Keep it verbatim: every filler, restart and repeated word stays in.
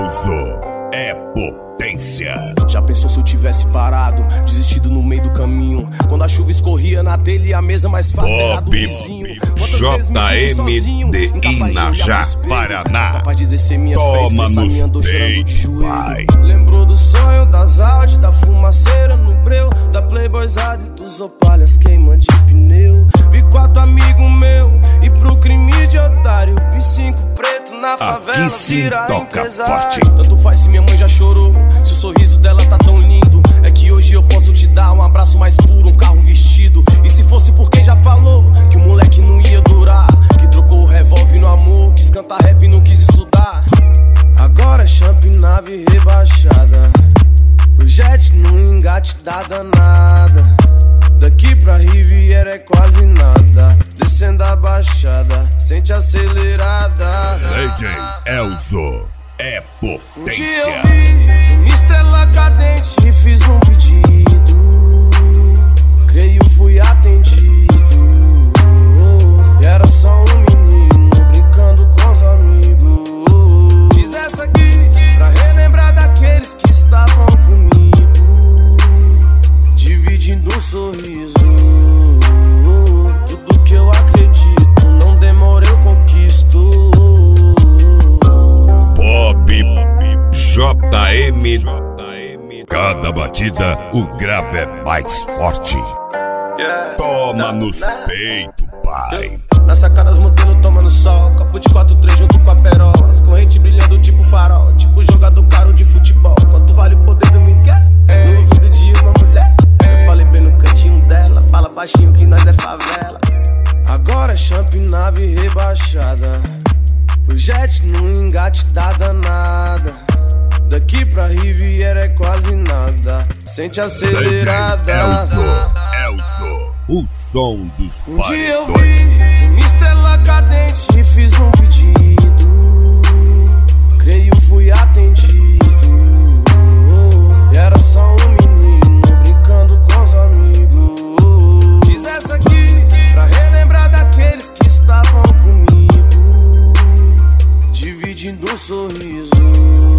Elzo é potência. Já pensou se eu tivesse parado, desistido no meio do caminho? Quando a chuva escorria na telha e a mesa mais farta era do vizinho. J M D Inajá, Paraná. Capaz de dizer ser minha Toma fé, nos andou chorando de peitos, pai. Lembrou do sonho, das áudios, da fumaceira no breu, da playboyzada e dos opalhas queimando de pneu. Vi quatro amigos meus e pro crime de otário vi cinco pretos na favela virar empresário. Tanto faz se minha mãe já chorou, se o sorriso dela tá tão lindo. É que hoje eu posso te dar um abraço mais puro, um carro vestido. E se fosse por quem já falou que o moleque não ia durar, que trocou o revólver no amor, quis cantar rap e não quis estudar. Agora é champ nave rebaixada, o jet no engate da danada. Daqui pra Riviera é quase nada, descendo a baixada, sente acelerada. D J Elzo é potência. Um dia eu vi uma estrela cadente e fiz um pedido, creio fui atendido. E era só um menino brincando com os amigos. Fiz essa aqui pra relembrar daqueles que estavam comigo, dividindo um sorriso. Tudo que eu acredito, não demora eu conquisto. Pop J M. Cada batida o grave é mais forte. Toma nos peitos, pai. Na sacada as modelos tomando sol, copo de quatro três junto com a perola, corrente brilhando tipo farol, tipo jogador caro de futebol. Quanto vale o poder do Miguel? No ouvido de uma mulher. Eu falei bem no cantinho dela, fala baixinho que nós é favela. Agora é champ nave rebaixada, o jet no engate da danada. Daqui pra Riviera é quase nada, sente acelerada. Elzo, Elzo, o som dos Um dia eu paredões. vi uma estrela cadente e fiz um pedido, creio fui atendido. E era só um menino brincando com os amigos. Fiz essa aqui pra relembrar daqueles que estavam comigo, dividindo um sorriso.